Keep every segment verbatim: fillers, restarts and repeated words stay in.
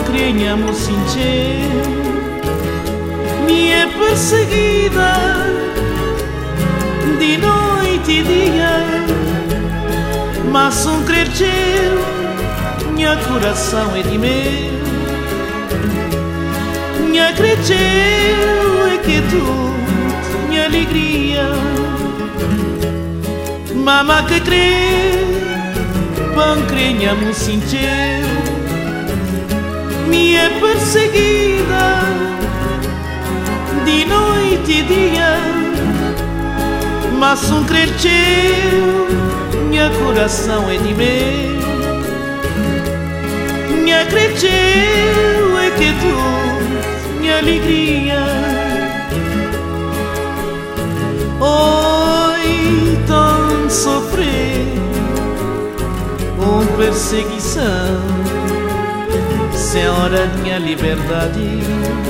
pancrenha-mo sincero, minha perseguida de noite e dia, mas um cresceu, minha coração é de meu, minha cresceu é que tu, minha alegria, mama que crê, pancrenha-mo sincero, minha perseguida de noite e dia, mas um cresceu, minha coração é de meu, minha cresceu é que tu, minha alegria. Oi, tão sofrer, com perseguição, Senhora de minha liberdade,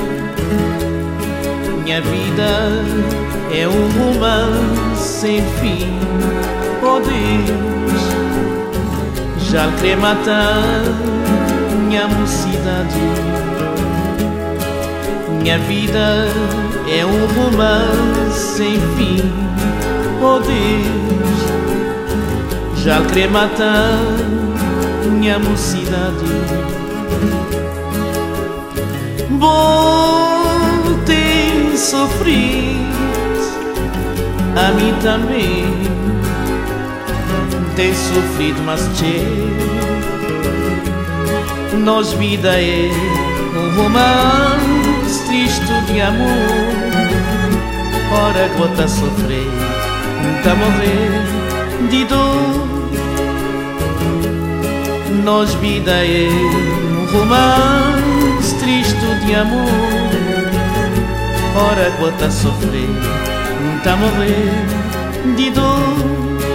minha vida é um romance sem fim. Oh Deus, já quer matar minha mocidade, minha vida é um romance sem fim. Oh Deus, já quer matar minha mocidade. Bom, tem sofrido, a mim também tem sofrido, mas tchê, nós vida é um romance triste de amor. Ora que bota a sofrer, tá morrer de dor. Nós vida é um romance triste de amor. Ora que bota a sofrer, tá morrer de dor.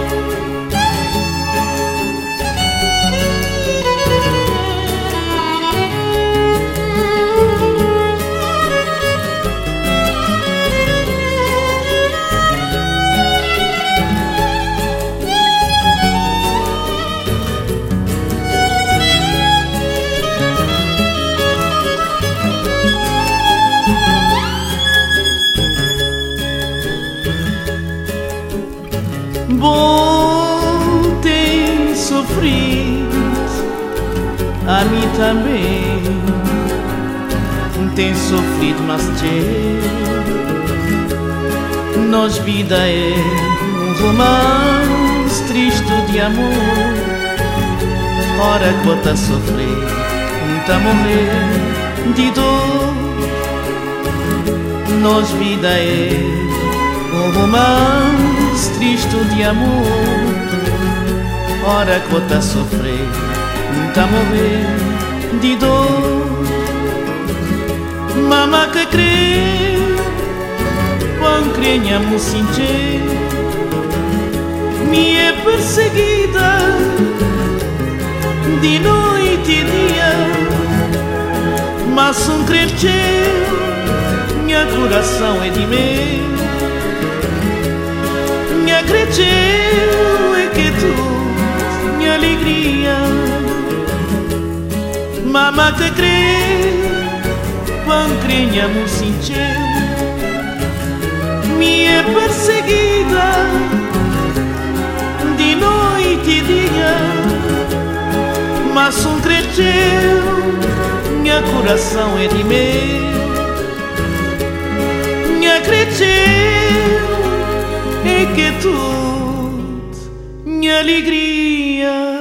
Bom, tem sofrido, a mim também tem sofrido, mas tchê, nós vida é um romance triste de amor. Ora que bota a sofrer, tá morrer de dor. Nós vida é um romance triste de amor. Ora que bota a sofrer, tá morrer de dor. Mama que crê, pancrenha-mo sincero, minha perseguida de noite e dia, mas um cresceu, minha coração é de meu, minha cresceu é que tu, minha alegria. Mama que crê, pancrenha-mo sincero, minha perseguida de noite e dia, mas um cresceu, minha coração é de meu, minha cresceu é que tudo, minha alegria.